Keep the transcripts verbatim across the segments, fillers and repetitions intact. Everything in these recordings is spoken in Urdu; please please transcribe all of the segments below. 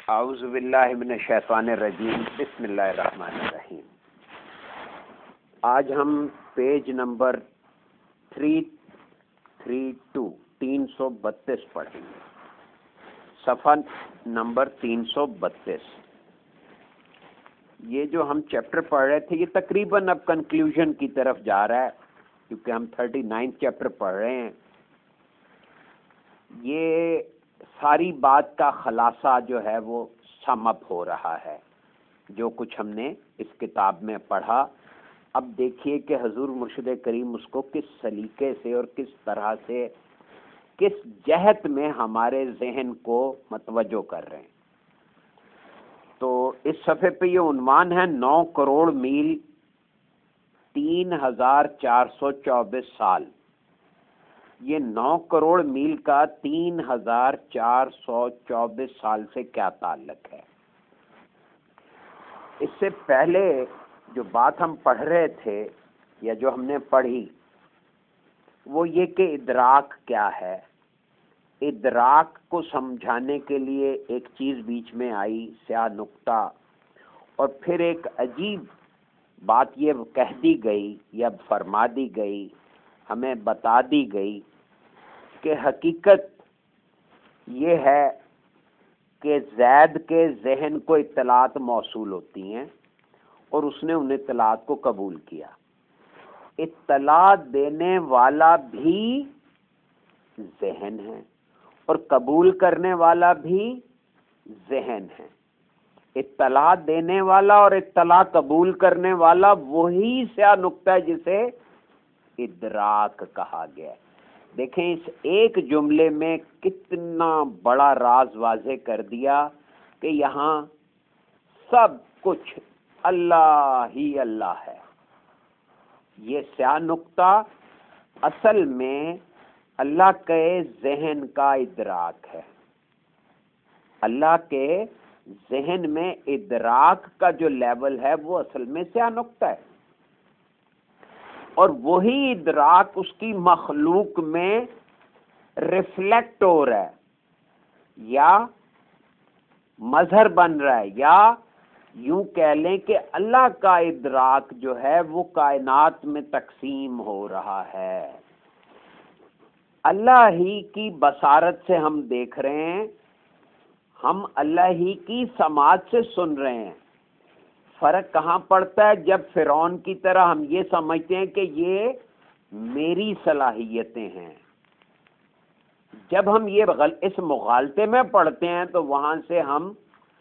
اعوذ باللہ من الشیطان الرجیم، بسم اللہ الرحمن الرحیم۔ آج ہم page number three three two تین سو بتیس پڑھیں گے، صفحہ نمبر تین سو بتیس۔ یہ جو ہم چیپٹر پڑھ رہے تھے یہ تقریباً اب کنکلیوژن کی طرف جا رہا ہے، کیونکہ ہم تھرٹی نائنتھ چیپٹر پڑھ رہے ہیں۔ یہ ساری بات کا خلاصہ جو ہے وہ سم اپ ہو رہا ہے، جو کچھ ہم نے اس کتاب میں پڑھا۔ اب دیکھیے کہ حضور مرشد کریم اس کو کس سلیقے سے اور کس طرح سے، کس جہت میں ہمارے ذہن کو متوجہ کر رہے ہیں۔ تو اس صفحے پہ یہ عنوان ہے نو کروڑ میل تین ہزار چار سو چوبیس سال۔ یہ نو کروڑ میل کا تین ہزار چار سو چوبیس سال سے کیا تعلق ہے؟ اس سے پہلے جو بات ہم پڑھ رہے تھے یا جو ہم نے پڑھی وہ یہ کہ ادراک کیا ہے۔ ادراک کو سمجھانے کے لیے ایک چیز بیچ میں آئی، سیاہ نقطہ، اور پھر ایک عجیب بات یہ کہہ دی گئی یا فرما دی گئی، ہمیں بتا دی گئی کہ حقیقت یہ ہے کہ زید کے ذہن کو اطلاعات موصول ہوتی ہیں اور اس نے ان اطلاعات کو قبول کیا۔ اطلاع دینے والا بھی ذہن ہے اور قبول کرنے والا بھی ذہن ہے۔ اطلاع دینے والا اور اطلاع قبول کرنے والا وہی سیاہ نقطہ ہے جسے ادراک کہا گیا ہے۔ دیکھیں اس ایک جملے میں کتنا بڑا راز واضح کر دیا کہ یہاں سب کچھ اللہ ہی اللہ ہے۔ یہ سیاہ نقطہ اصل میں اللہ کے ذہن کا ادراک ہے۔ اللہ کے ذہن میں ادراک کا جو لیول ہے وہ اصل میں سیاہ نقطہ ہے، اور وہی ادراک اس کی مخلوق میں ریفلیکٹ ہو رہا ہے یا مظہر بن رہا ہے، یا یوں کہہ لیں کہ اللہ کا ادراک جو ہے وہ کائنات میں تقسیم ہو رہا ہے۔ اللہ ہی کی بصارت سے ہم دیکھ رہے ہیں، ہم اللہ ہی کی سماعت سے سن رہے ہیں۔ فرق کہاں پڑتا ہے؟ جب فرعون کی طرح ہم یہ سمجھتے ہیں کہ یہ میری صلاحیتیں ہیں۔ جب ہم یہ اس مغالطے میں پڑھتے ہیں تو وہاں سے ہم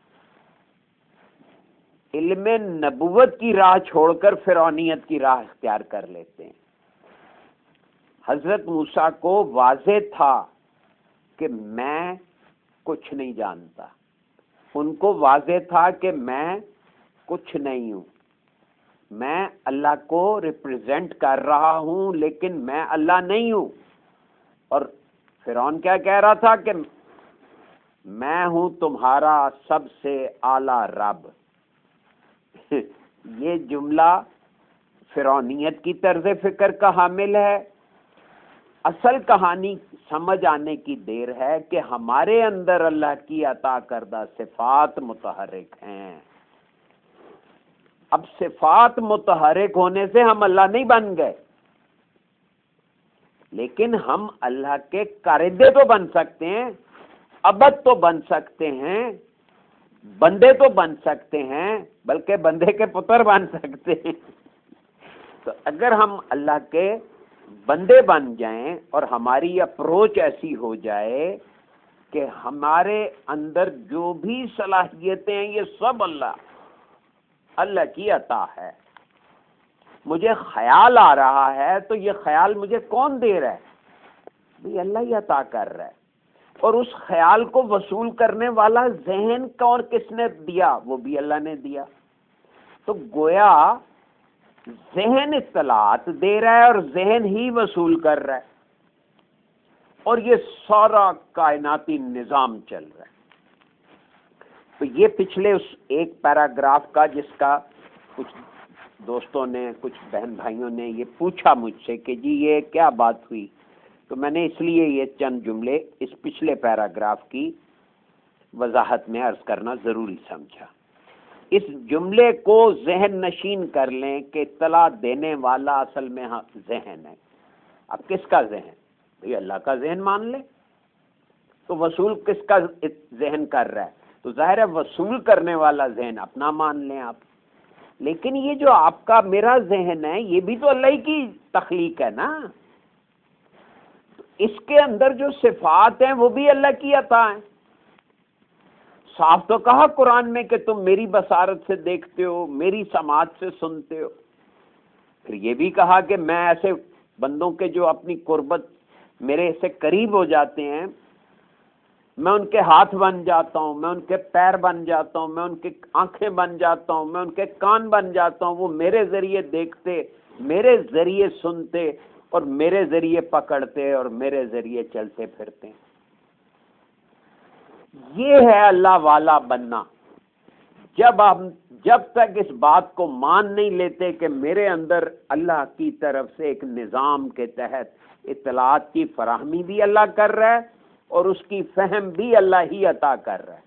علم نبوت کی راہ چھوڑ کر فرعونیت کی راہ اختیار کر لیتے ہیں۔ حضرت موسیٰ کو واضح تھا کہ میں کچھ نہیں جانتا، ان کو واضح تھا کہ میں کچھ نہیں ہوں، میں اللہ کو ریپریزنٹ کر رہا ہوں لیکن میں اللہ نہیں ہوں۔ اور فرعون کیا کہہ رہا تھا کہ میں ہوں تمہارا سب سے اعلیٰ رب۔ یہ جملہ فرعونیت کی طرز فکر کا حامل ہے۔ اصل کہانی سمجھ آنے کی دیر ہے کہ ہمارے اندر اللہ کی عطا کردہ صفات متحرک ہیں۔ اب صفات متحرک ہونے سے ہم اللہ نہیں بن گئے، لیکن ہم اللہ کے کاردے تو بن سکتے ہیں، عبد تو بن سکتے ہیں، بندے تو بن سکتے ہیں، بلکہ بندے کے پتر بن سکتے ہیں۔ تو اگر ہم اللہ کے بندے بن جائیں اور ہماری اپروچ ایسی ہو جائے کہ ہمارے اندر جو بھی صلاحیتیں ہیں یہ سب اللہ اللہ کی عطا ہے۔ مجھے خیال آ رہا ہے تو یہ خیال مجھے کون دے رہا ہے؟ بھئی اللہ ہی عطا کر رہا ہے، اور اس خیال کو وصول کرنے والا ذہن کون کس نے دیا؟ وہ بھی اللہ نے دیا۔ تو گویا ذہن اطلاعات دے رہا ہے اور ذہن ہی وصول کر رہا ہے، اور یہ سارا کائناتی نظام چل رہا ہے۔ تو یہ پچھلے اس ایک پیراگراف کا، جس کا کچھ دوستوں نے، کچھ بہن بھائیوں نے یہ پوچھا مجھ سے کہ جی یہ کیا بات ہوئی، تو میں نے اس لیے یہ چند جملے اس پچھلے پیراگراف کی وضاحت میں عرض کرنا ضروری سمجھا۔ اس جملے کو ذہن نشین کر لیں کہ اطلاع دینے والا اصل میں ذہن ہے۔ اب کس کا ذہن؟ بھئی اللہ کا ذہن مان لیں، تو وصول کس کا ذہن کر رہا ہے؟ تو ظاہر ہے وصول کرنے والا ذہن اپنا مان لیں آپ۔ لیکن یہ جو آپ کا میرا ذہن ہے یہ بھی تو اللہ ہی کی تخلیق ہے نا، اس کے اندر جو صفات ہیں وہ بھی اللہ کی عطا ہیں۔ صاف تو کہا قرآن میں کہ تم میری بصارت سے دیکھتے ہو، میری سماعت سے سنتے ہو۔ پھر یہ بھی کہا کہ میں ایسے بندوں کے جو اپنی قربت میرے سے قریب ہو جاتے ہیں، میں ان کے ہاتھ بن جاتا ہوں، میں ان کے پیر بن جاتا ہوں، میں ان کی آنکھیں بن جاتا ہوں، میں ان کے کان بن جاتا ہوں، وہ میرے ذریعے دیکھتے، میرے ذریعے سنتے اور میرے ذریعے پکڑتے اور میرے ذریعے چلتے پھرتے ہیں۔ یہ ہے اللہ والا بننا۔ جب آپ جب تک اس بات کو مان نہیں لیتے کہ میرے اندر اللہ کی طرف سے ایک نظام کے تحت اطلاعات کی فراہمی بھی اللہ کر رہا ہے اور اس کی فہم بھی اللہ ہی عطا کر رہا ہے،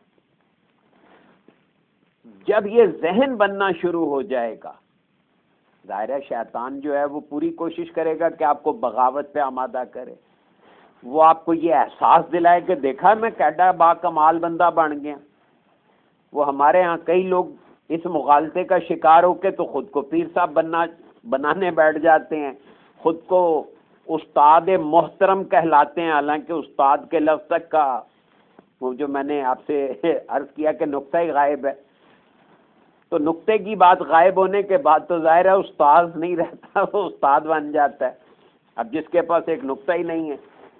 جب یہ ذہن بننا شروع ہو جائے گا، ظاہر ہے شیطان جو ہے وہ پوری کوشش کرے گا کہ آپ کو بغاوت پہ آمادہ کرے، وہ آپ کو یہ احساس دلائے کہ دیکھا میں کیڈا با کمال بندہ بن گیا۔ وہ ہمارے ہاں کئی لوگ اس مغالطے کا شکار ہو کے تو خود کو پیر صاحب بننا بنانے بیٹھ جاتے ہیں، خود کو استاد محترم کہلاتے ہیں، حالانکہ استاد کے لفظ تک کا وہ جو میں نے آپ سے عرض کیا کہ نقطہ ہی غائب ہے، تو نقطے کی بات غائب ہونے کے بعد تو ظاہر ہے استاد نہیں رہتا، وہ استاد بن جاتا ہے۔ اب جس کے پاس ایک نقطہ ہی نہیں ہے،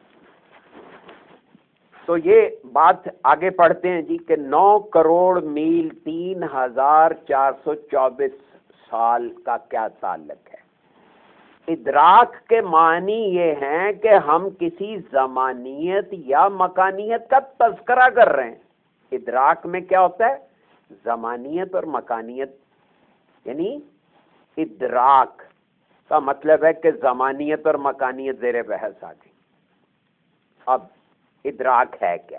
تو یہ بات آگے پڑھتے ہیں جی کہ نو کروڑ میل تین ہزار چار سو چوبیس سال کا کیا تعلق ہے؟ ادراک کے معنی یہ ہیں کہ ہم کسی زمانیت یا مکانیت کا تذکرہ کر رہے ہیں۔ ادراک میں کیا ہوتا ہے؟ زمانیت اور مکانیت، یعنی ادراک کا مطلب ہے کہ زمانیت اور مکانیت زیر بحث آ گئی۔ اب ادراک ہے کیا؟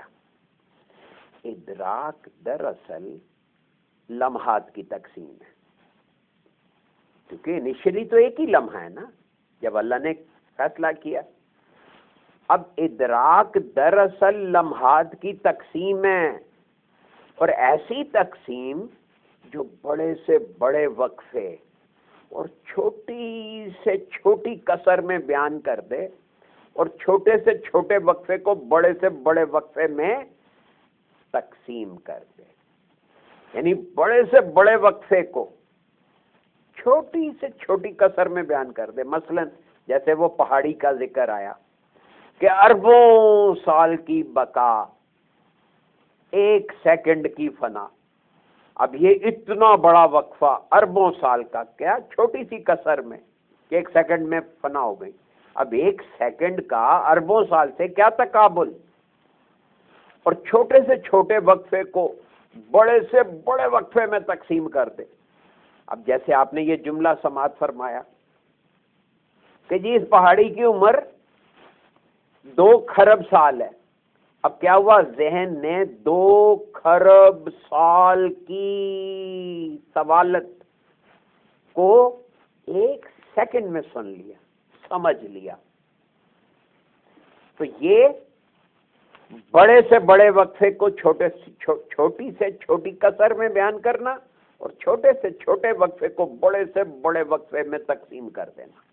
ادراک دراصل لمحات کی تقسیم ہے، کیونکہ انیشلی تو ایک ہی لمحہ ہے نا جب اللہ نے فیصلہ کیا۔ اب ادراک دراصل لمحات کی تقسیم ہے، اور ایسی تقسیم جو بڑے سے بڑے وقفے اور چھوٹی سے چھوٹی کسر میں بیان کر دے اور چھوٹے سے چھوٹے وقفے کو بڑے سے بڑے وقفے میں تقسیم کر دے، یعنی بڑے سے بڑے وقفے کو چھوٹی سے چھوٹی کسر میں بیان کر دے۔ مثلا جیسے وہ پہاڑی کا ذکر آیا کہ اربوں سال کی بقا، ایک سیکنڈ کی فنا۔ اب یہ اتنا بڑا وقفہ اربوں سال کا، کیا چھوٹی سی کسر میں کہ ایک سیکنڈ میں فنا ہو گئی۔ اب ایک سیکنڈ کا اربوں سال سے کیا تقابل، اور چھوٹے سے چھوٹے وقفے کو بڑے سے بڑے وقفے میں تقسیم کر دے۔ اب جیسے آپ نے یہ جملہ سماعت فرمایا کہ جی اس پہاڑی کی عمر دو خرب سال ہے، اب کیا ہوا؟ ذہن نے دو خرب سال کی طوالت کو ایک سیکنڈ میں سن لیا، سمجھ لیا۔ تو یہ بڑے سے بڑے وقفے کو چھوٹے چھوٹی سے چھوٹی کسر میں بیان کرنا اور چھوٹے سے چھوٹے وقفے کو بڑے سے بڑے وقفے میں تقسیم کر دینا۔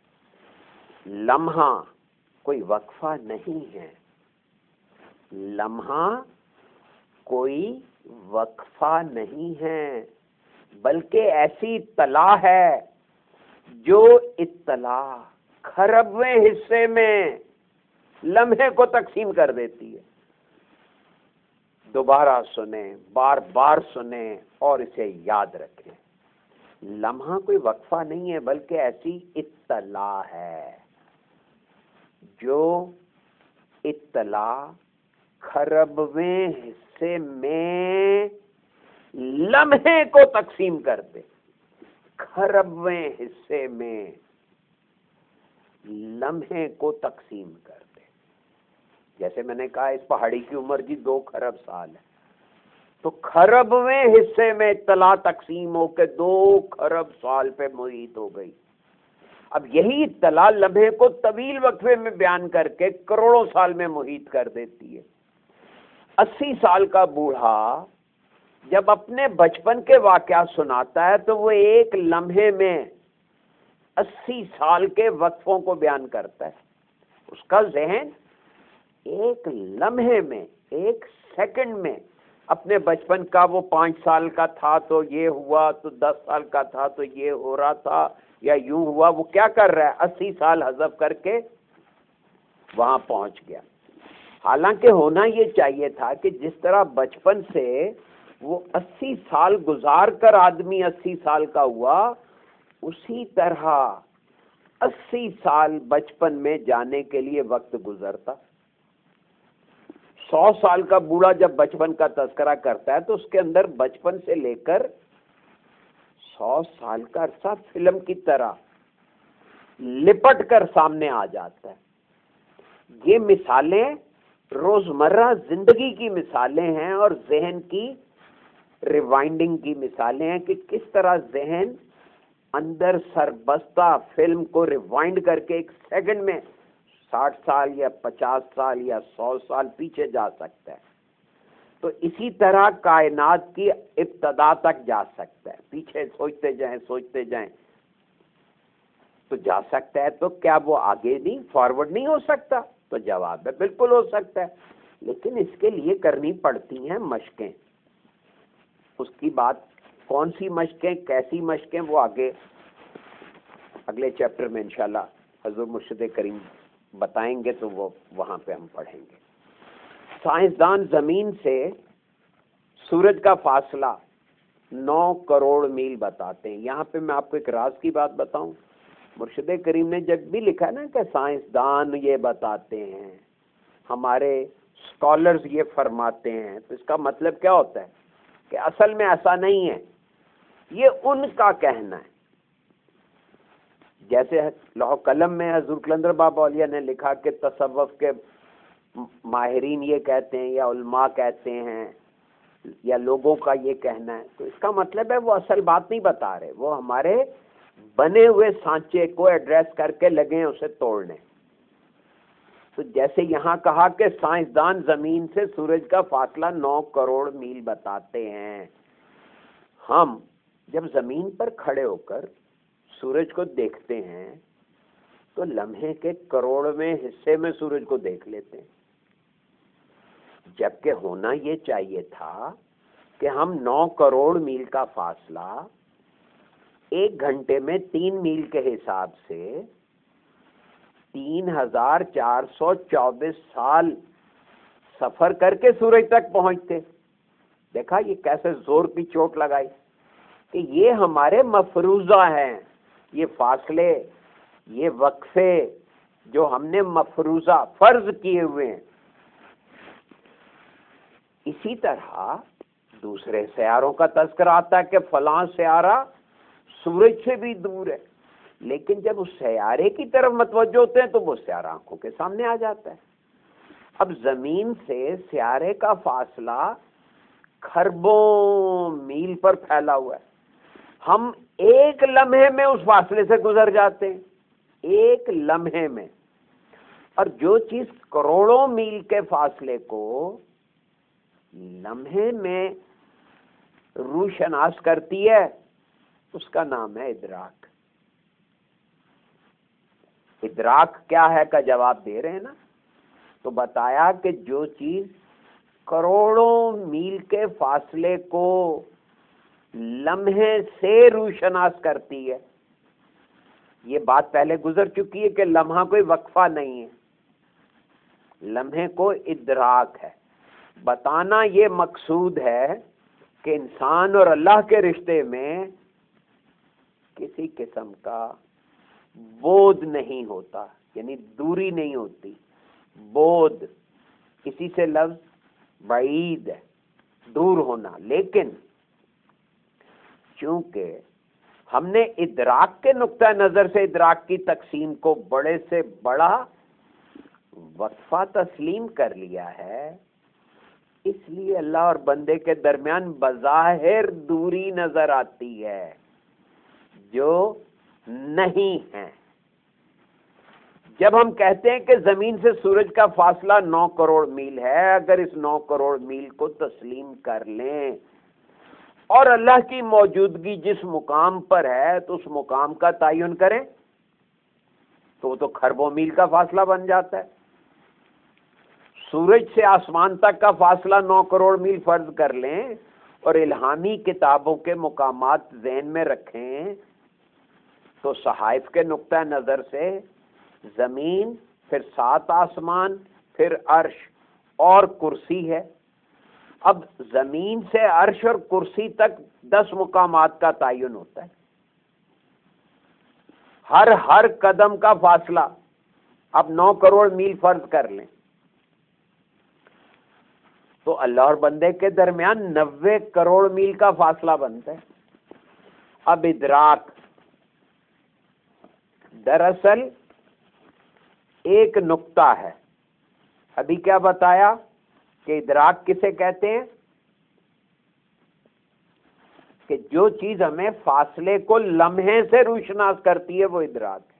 لمحہ کوئی وقفہ نہیں ہے، لمحہ کوئی وقفہ نہیں ہے، بلکہ ایسی اطلاع ہے جو اطلاع خربویں حصے میں لمحے کو تقسیم کر دیتی ہے۔ دوبارہ سنیں، بار بار سنیں اور اسے یاد رکھیں۔ لمحہ کوئی وقفہ نہیں ہے بلکہ ایسی اطلاع ہے جو اطلاع خربویں حصے میں لمحے کو تقسیم کر دے، خربویں حصے میں لمحے کو تقسیم کر دے۔ جیسے میں نے کہا اس پہاڑی کی عمر جی دو خرب سال ہے، تو خربویں حصے میں اطلاع تقسیم ہو کے دو خرب سال پہ محیط ہو گئی۔ اب یہی اطلاع لمحے کو طویل وقفے میں بیان کر کے کروڑوں سال میں محیط کر دیتی ہے۔ اسی سال کا بوڑھا جب اپنے بچپن کے واقعات سناتا ہے تو وہ ایک لمحے میں اسی سال کے وقفوں کو بیان کرتا ہے۔ اس کا ذہن ایک لمحے میں، ایک سیکنڈ میں اپنے بچپن کا، وہ پانچ سال کا تھا تو یہ ہوا، تو دس سال کا تھا تو یہ ہو رہا تھا، یا یوں ہوا، وہ کیا کر رہا ہے؟ اسی سال حذف کر کے وہاں پہنچ گیا۔ حالانکہ ہونا یہ چاہیے تھا کہ جس طرح بچپن سے وہ اسی سال گزار کر آدمی اسی سال کا ہوا، اسی طرح اسی سال بچپن میں جانے کے لیے وقت گزرتا۔ سو سال کا بوڑھا جب بچپن کا تذکرہ کرتا ہے تو اس کے اندر بچپن سے لے کر سو سال کا عرصہ فلم کی طرح لپٹ کر سامنے آ جاتا ہے۔ یہ مثالیں روزمرہ زندگی کی مثالیں ہیں اور ذہن کی ریوائنڈنگ کی مثالیں ہیں کہ کس طرح ذہن اندر سربستہ فلم کو ریوائنڈ کر کے ایک سیکنڈ میں ساٹھ سال یا پچاس سال یا سو سال پیچھے جا سکتا ہے۔ تو اسی طرح کائنات کی ابتدا تک جا سکتا ہے، پیچھے سوچتے جائیں سوچتے جائیں تو جا سکتا ہے۔ تو کیا وہ آگے نہیں، فارورڈ نہیں ہو سکتا؟ تو جواب ہے بالکل ہو سکتا ہے، لیکن اس کے لیے کرنی پڑتی ہیں مشقیں۔ اس کی بات کون سی مشقیں، کیسی مشقیں، وہ آگے اگلے چیپٹر میں انشاءاللہ حضور مرشد کریم بتائیں گے، تو وہ وہاں پہ ہم پڑھیں گے۔ سائنسدان زمین سے سورج کا فاصلہ نو کروڑ میل بتاتے ہیں۔ یہاں پہ میں آپ کو ایک راز کی بات بتاؤں، مرشد کریم نے جب بھی لکھا نا کہ سائنسدان یہ بتاتے ہیں، ہمارے اسکالرز یہ فرماتے ہیں، تو اس کا مطلب کیا ہوتا ہے کہ اصل میں ایسا نہیں ہے، یہ ان کا کہنا ہے۔ جیسے لوح قلم میں حضور قلندر بابا اولیاء نے لکھا کہ تصوف کے ماہرین یہ کہتے ہیں، یا علماء کہتے ہیں، یا لوگوں کا یہ کہنا ہے، تو اس کا مطلب ہے وہ اصل بات نہیں بتا رہے، وہ ہمارے بنے ہوئے سانچے کو ایڈریس کر کے لگے ہیں اسے توڑنے۔ تو جیسے یہاں کہا کہ سائنسدان زمین سے سورج کا فاصلہ نو کروڑ میل بتاتے ہیں، ہم جب زمین پر کھڑے ہو کر سورج کو دیکھتے ہیں تو لمحے کے کروڑویں حصے میں سورج کو دیکھ لیتے ہیں، جبکہ ہونا یہ چاہیے تھا کہ ہم نو کروڑ میل کا فاصلہ ایک گھنٹے میں تین میل کے حساب سے تین ہزار چار سو چوبیس سال سفر کر کے سورج تک پہنچتے۔ دیکھا یہ کیسے زور کی چوٹ لگائی کہ یہ ہمارے مفروضہ ہیں، یہ فاصلے، یہ وقفے جو ہم نے مفروضہ فرض کیے ہوئے ہیں۔ اسی طرح دوسرے سیاروں کا تذکرہ آتا ہے کہ فلاں سیارہ سورج سے بھی دور ہے، لیکن جب اس سیارے کی طرف متوجہ ہوتے ہیں تو وہ سیارہ آنکھوں کے سامنے آ جاتا ہے۔ اب زمین سے سیارے کا فاصلہ کھربوں میل پر پھیلا ہوا ہے، ہم ایک لمحے میں اس فاصلے سے گزر جاتے ہیں، ایک لمحے میں۔ اور جو چیز کروڑوں میل کے فاصلے کو لمحے میں روشناس کرتی ہے، اس کا نام ہے ادراک۔ ادراک کیا ہے کا جواب دے رہے ہیں نا، تو بتایا کہ جو چیز کروڑوں میل کے فاصلے کو لمحے سے روشناس کرتی ہے۔ یہ بات پہلے گزر چکی ہے کہ لمحہ کوئی وقفہ نہیں ہے، لمحے کو ادراک ہے۔ بتانا یہ مقصود ہے کہ انسان اور اللہ کے رشتے میں کسی قسم کا بود نہیں ہوتا، یعنی دوری نہیں ہوتی۔ بود کسی سے لفظ بعید ہے، دور ہونا، لیکن چونکہ ہم نے ادراک کے نقطہ نظر سے ادراک کی تقسیم کو بڑے سے بڑا وقفہ تسلیم کر لیا ہے، اس لیے اللہ اور بندے کے درمیان بظاہر دوری نظر آتی ہے جو نہیں ہے۔ جب ہم کہتے ہیں کہ زمین سے سورج کا فاصلہ نو کروڑ میل ہے، اگر اس نو کروڑ میل کو تسلیم کر لیں اور اللہ کی موجودگی جس مقام پر ہے تو اس مقام کا تعین کریں تو وہ تو کھربوں میل کا فاصلہ بن جاتا ہے۔ سورج سے آسمان تک کا فاصلہ نو کروڑ میل فرض کر لیں اور الہامی کتابوں کے مقامات ذہن میں رکھیں تو صحائف کے نقطہ نظر سے زمین، پھر سات آسمان، پھر عرش اور کرسی ہے۔ اب زمین سے عرش اور کرسی تک دس مقامات کا تعین ہوتا ہے، ہر ہر قدم کا فاصلہ اب نو کروڑ میل فرض کر لیں تو اللہ اور بندے کے درمیان نوے کروڑ میل کا فاصلہ بنتا ہے۔ اب ادراک دراصل ایک نقطہ ہے۔ ابھی کیا بتایا کہ ادراک کسے کہتے ہیں؟ کہ جو چیز ہمیں فاصلے کو لمحے سے روشناس کرتی ہے وہ ادراک ہے۔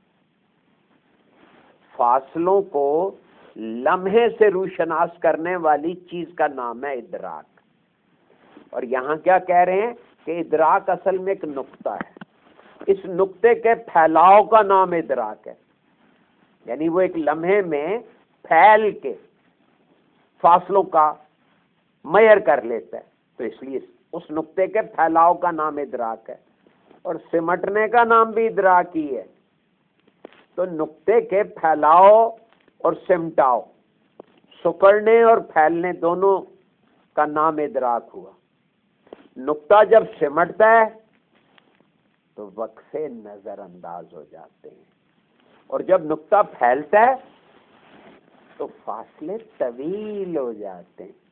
فاصلوں کو لمحے سے روشناس کرنے والی چیز کا نام ہے ادراک۔ اور یہاں کیا کہہ رہے ہیں کہ ادراک اصل میں ایک نقطہ ہے، اس نقطے کے پھیلاؤ کا نام ادراک ہے، یعنی وہ ایک لمحے میں پھیل کے فاصلوں کا میئر کر لیتا ہے، تو اس لیے اس نقطے کے پھیلاؤ کا نام ادراک ہے، اور سمٹنے کا نام بھی ادراک ہی ہے۔ تو نقطے کے پھیلاؤ اور سمٹاؤ، سکڑنے اور پھیلنے دونوں کا نام ادراک ہوا۔ نقطہ جب سمٹتا ہے تو وقفے نظر انداز ہو جاتے ہیں، اور جب نقطہ پھیلتا ہے تو فاصلے طویل ہو جاتے ہیں۔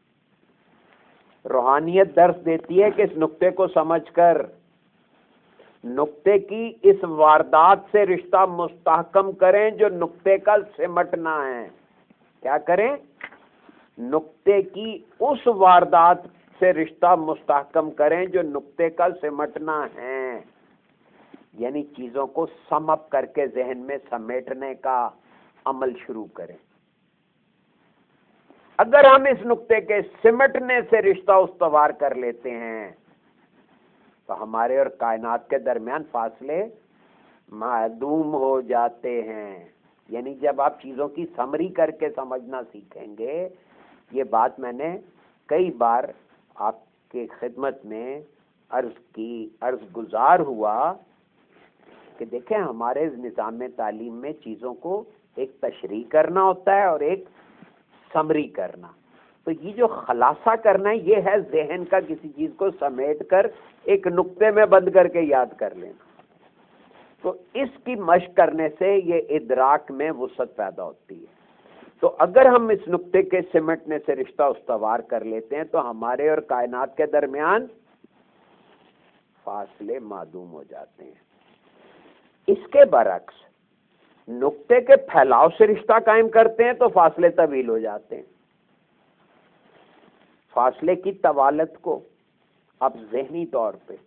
روحانیت درس دیتی ہے کہ اس نقطے کو سمجھ کر نقطے کی اس واردات سے رشتہ مستحکم کریں جو نقطے کا سمٹنا ہے۔ کیا کریں؟ نقطے کی اس واردات سے رشتہ مستحکم کریں جو نقطے کا سمٹنا ہے، یعنی چیزوں کو سم اپ کر کے ذہن میں سمیٹنے کا عمل شروع کریں۔ اگر ہم اس نقطے کے سمٹنے سے رشتہ استوار کر لیتے ہیں تو ہمارے اور کائنات کے درمیان فاصلے معدوم ہو جاتے ہیں۔ یعنی جب آپ چیزوں کی سمری کر کے سمجھنا سیکھیں گے، یہ بات میں نے کئی بار آپ کے خدمت میں عرض کی، عرض گزار ہوا کہ دیکھیں ہمارے نظام تعلیم میں چیزوں کو ایک تشریح کرنا ہوتا ہے اور ایک سمری کرنا۔ تو یہ جو خلاصہ کرنا ہے یہ ہے ذہن کا کسی چیز کو سمیٹ کر ایک نقطے میں بند کر کے یاد کر لینا۔ تو اس کی مشق کرنے سے یہ ادراک میں وسعت پیدا ہوتی ہے۔ تو اگر ہم اس نقطے کے سمٹنے سے رشتہ استوار کر لیتے ہیں تو ہمارے اور کائنات کے درمیان فاصلے معدوم ہو جاتے ہیں۔ اس کے برعکس نقطے کے پھیلاؤ سے رشتہ قائم کرتے ہیں تو فاصلے طویل ہو جاتے ہیں۔ فاصلے کی طوالت کو اب ذہنی طور پہ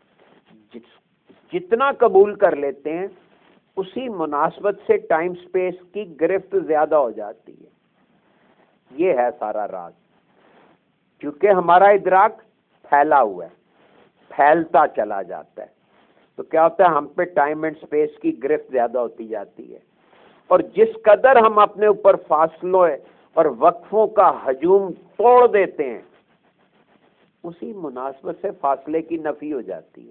جتنا قبول کر لیتے ہیں اسی مناسبت سے ٹائم سپیس کی گرفت زیادہ ہو جاتی ہے۔ یہ ہے سارا راز، کیونکہ ہمارا ادراک پھیلا ہوا ہے، پھیلتا چلا جاتا ہے، تو کیا ہوتا ہے ہم پہ ٹائم اینڈ سپیس کی گرفت زیادہ ہوتی جاتی ہے، اور جس قدر ہم اپنے اوپر فاصلوں اور وقفوں کا ہجوم توڑ دیتے ہیں اسی مناسبت سے فاصلے کی نفی ہو جاتی ہے۔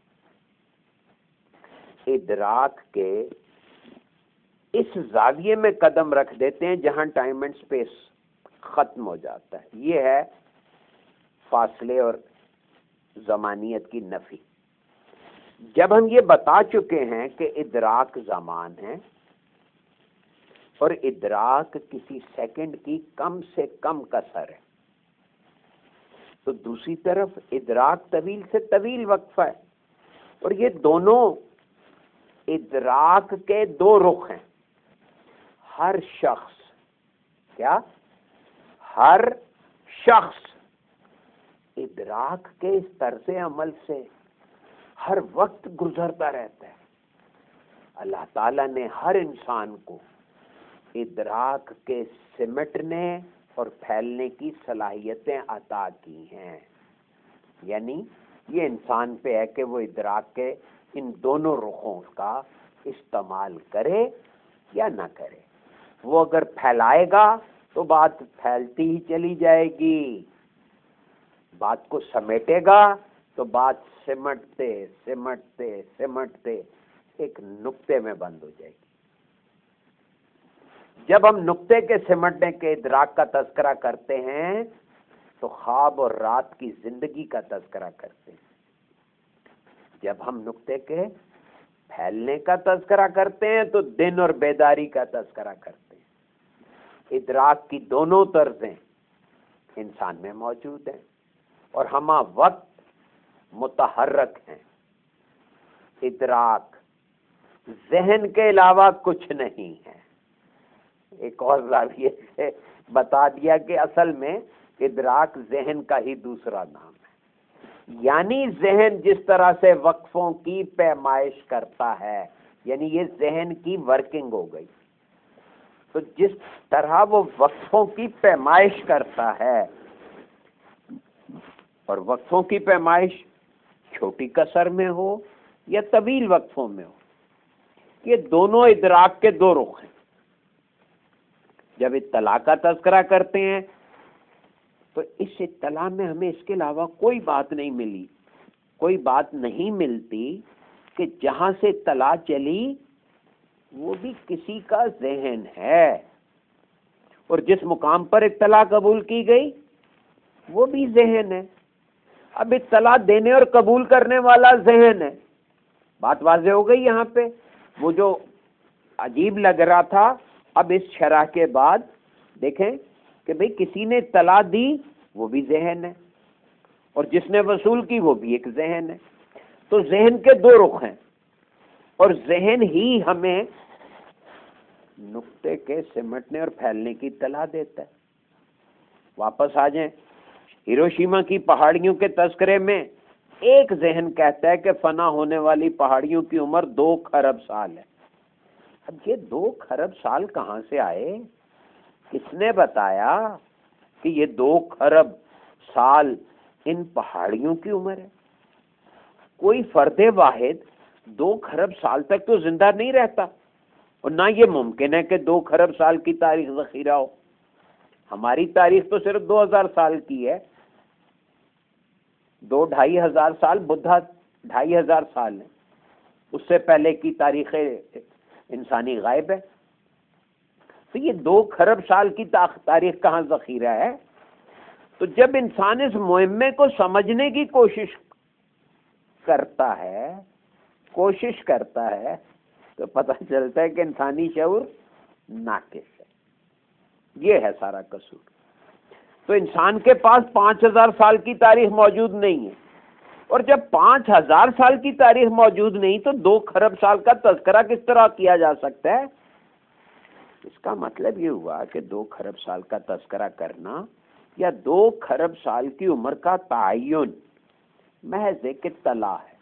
ادراک کے اس زاویے میں قدم رکھ دیتے ہیں جہاں ٹائم اینڈ سپیس ختم ہو جاتا ہے۔ یہ ہے فاصلے اور زمانیت کی نفی۔ جب ہم یہ بتا چکے ہیں کہ ادراک زمان ہے اور ادراک کسی سیکنڈ کی کم سے کم کسر ہے، تو دوسری طرف ادراک طویل سے طویل وقفہ ہے، اور یہ دونوں ادراک کے دو رخ ہیں۔ ہر شخص کیا ہر شخص ادراک کے اس طرز عمل سے ہر وقت گزرتا رہتا ہے. اللہ تعالیٰ نے ہر انسان کو ادراک کے سمٹنے اور پھیلنے کی صلاحیتیں عطا کی ہیں. یعنی یہ انسان پہ ہے کہ وہ ادراک کے ان دونوں رخوں کا استعمال کرے یا نہ کرے. وہ اگر پھیلائے گا تو بات پھیلتی ہی چلی جائے گی، بات کو سمیٹے گا تو بات سمٹتے سمٹتے سمٹتے ایک نقطے میں بند ہو جائے گی. جب ہم نقطے کے سمٹنے کے ادراک کا تذکرہ کرتے ہیں تو خواب اور رات کی زندگی کا تذکرہ کرتے ہیں. جب ہم نقطے کے پھیلنے کا تذکرہ کرتے ہیں تو دن اور بیداری کا تذکرہ کرتے ہیں. ادراک کی دونوں طرزیں انسان میں موجود ہیں اور ہمہ وقت متحرک ہیں. ادراک ذہن کے علاوہ کچھ نہیں ہے. ایک اور زاویے سے بتا دیا کہ اصل میں ادراک ذہن کا ہی دوسرا نام ہے. یعنی ذہن جس طرح سے وقفوں کی پیمائش کرتا ہے، یعنی یہ ذہن کی ورکنگ ہو گئی، تو جس طرح وہ وقفوں کی پیمائش کرتا ہے، اور وقفوں کی پیمائش چھوٹی قصر میں ہو یا طویل وقفوں میں ہو، یہ دونوں ادراک کے دو رخ ہیں. جب اطلاع کا تذکرہ کرتے ہیں تو اس اطلاع میں ہمیں اس کے علاوہ کوئی بات نہیں ملی، کوئی بات نہیں ملتی کہ جہاں سے اطلاع چلی وہ بھی کسی کا ذہن ہے، اور جس مقام پر اطلاع قبول کی گئی وہ بھی ذہن ہے. اب اطلاع دینے اور قبول کرنے والا ذہن ہے. بات واضح ہو گئی یہاں پہ. وہ جو عجیب لگ رہا تھا اب اس شرح کے بعد دیکھیں کہ بھئی کسی نے اطلاع دی وہ بھی ذہن ہے، اور جس نے وصول کی وہ بھی ایک ذہن ہے. تو ذہن کے دو رخ ہیں، اور ذہن ہی ہمیں نقطے کے سمٹنے اور پھیلنے کی اطلاع دیتا ہے. واپس آ جائیں ہیروشیما کی پہاڑیوں کے تذکرے میں ایک ذہن کہتا ہے کہ فنا ہونے والی پہاڑیوں کی عمر دو خرب سال ہے. اب یہ دو خرب سال کہاں سے آئے؟ کس نے بتایا کہ یہ دو خرب سال ان پہاڑیوں کی عمر ہے؟ کوئی فرد واحد دو خرب سال تک تو زندہ نہیں رہتا، اور نہ یہ ممکن ہے کہ دو خرب سال کی تاریخ ذخیرہ ہو. ہماری تاریخ تو صرف دو ہزار سال کی ہے. دو ڈھائی ہزار سال بدھا ڈھائی ہزار سال ہے، اس سے پہلے کی تاریخ انسانی غائب ہے. تو یہ دو خرب سال کی تاریخ کہاں ذخیرہ ہے؟ تو جب انسان اس معمے کو سمجھنے کی کوشش کرتا ہے کوشش کرتا ہے تو پتہ چلتا ہے کہ انسانی شعور ناقص ہے. یہ ہے سارا قصور. تو انسان کے پاس پانچ ہزار سال کی تاریخ موجود نہیں ہے، اور جب پانچ ہزار سال کی تاریخ موجود نہیں تو دو خرب سال کا تذکرہ کس طرح کیا جا سکتا ہے؟ اس کا مطلب یہ ہوا کہ دو خرب سال کا تذکرہ کرنا یا دو خرب سال کی عمر کا تعین محض ایک اطلاع ہے،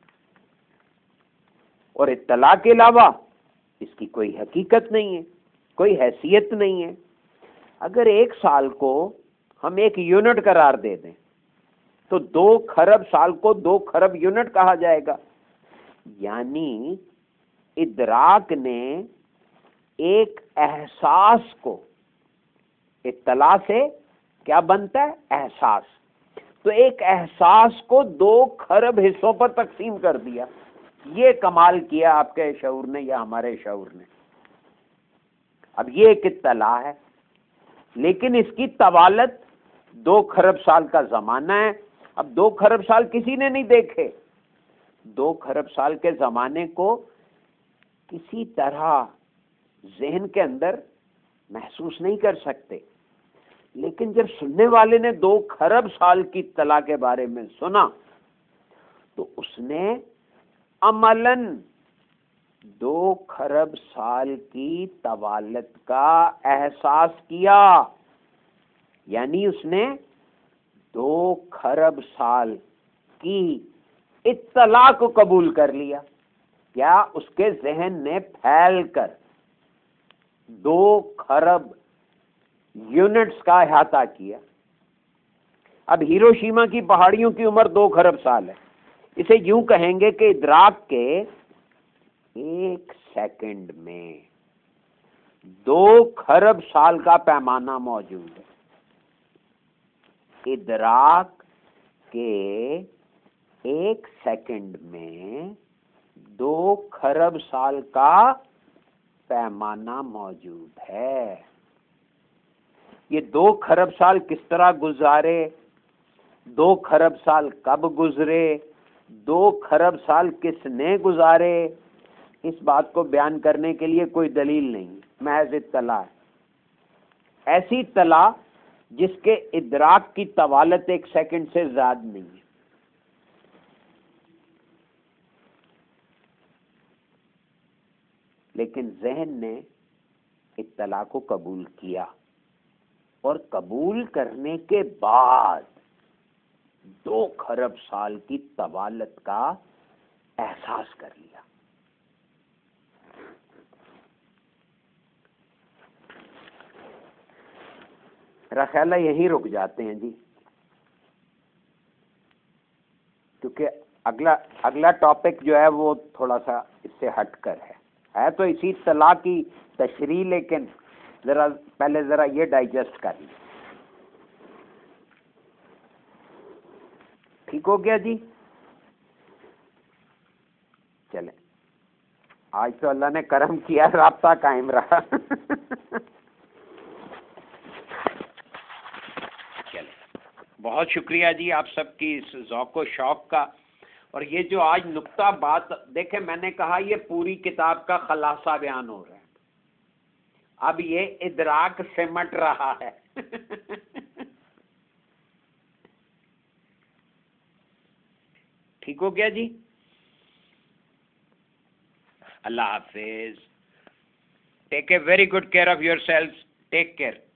اور اطلاع کے علاوہ اس کی کوئی حقیقت نہیں ہے، کوئی حیثیت نہیں ہے. اگر ایک سال کو ہم ایک یونٹ قرار دے دیں تو دو خرب سال کو دو خرب یونٹ کہا جائے گا. یعنی ادراک نے ایک احساس کو، اطلاع سے کیا بنتا ہے؟ احساس. تو ایک احساس کو دو خرب حصوں پر تقسیم کر دیا. یہ کمال کیا آپ کے شعور نے یا ہمارے شعور نے. اب یہ ایک اطلاع ہے، لیکن اس کی طوالت دو خرب سال کا زمانہ ہے. اب دو خرب سال کسی نے نہیں دیکھے. دو خرب سال کے زمانے کو کسی طرح ذہن کے اندر محسوس نہیں کر سکتے، لیکن جب سننے والے نے دو خرب سال کی اطلاع کے بارے میں سنا تو اس نے عملاً دو خرب سال کی طوالت کا احساس کیا، یعنی اس نے دو خرب سال کی اطلاع کو قبول کر لیا. کیا اس کے ذہن نے پھیل کر دو خرب یونٹس کا احاطہ کیا. اب ہیروشیما کی پہاڑیوں کی عمر دو خرب سال ہے. اسے یوں کہیں گے کہ ادراک کے ایک سیکنڈ میں دو خرب سال کا پیمانہ موجود ہے. ادراک کے ایک سیکنڈ میں دو خرب سال کا پیمانہ موجود ہے. یہ دو خرب سال کس طرح گزارے، دو خرب سال کب گزرے، دو خرب سال کس نے گزارے، اس بات کو بیان کرنے کے لیے کوئی دلیل نہیں، محض اطلاع ہے. ایسی اطلاع جس کے ادراک کی طوالت ایک سیکنڈ سے زیادہ نہیں ہے. لیکن ذہن نے اطلاع کو قبول کیا، اور قبول کرنے کے بعد دو خرب سال کی طوالت کا احساس کر لیا. میرا خیال ہے یہیں رک جاتے ہیں جی، کیونکہ اگلا اگلا ٹاپک جو ہے وہ تھوڑا سا اس سے ہٹ کر ہے ہے تو اسی اطلاع کی تشریح، لیکن ذرا پہلے ذرا یہ ڈائجسٹ کر لیں. ٹھیک ہو گیا جی؟ چلیں، آج تو اللہ نے کرم کیا، رابطہ قائم رہا. چلیں، بہت شکریہ جی آپ سب کی اس ذوق و شوق کا. اور یہ جو آج نقطہ بات دیکھیں، میں نے کہا یہ پوری کتاب کا خلاصہ بیان ہو رہا ہے. اب یہ ادراک سمٹ رہا ہے. ٹھیک ہو گیا جی؟ اللہ حافظ. Take a very good care of your self. Take care.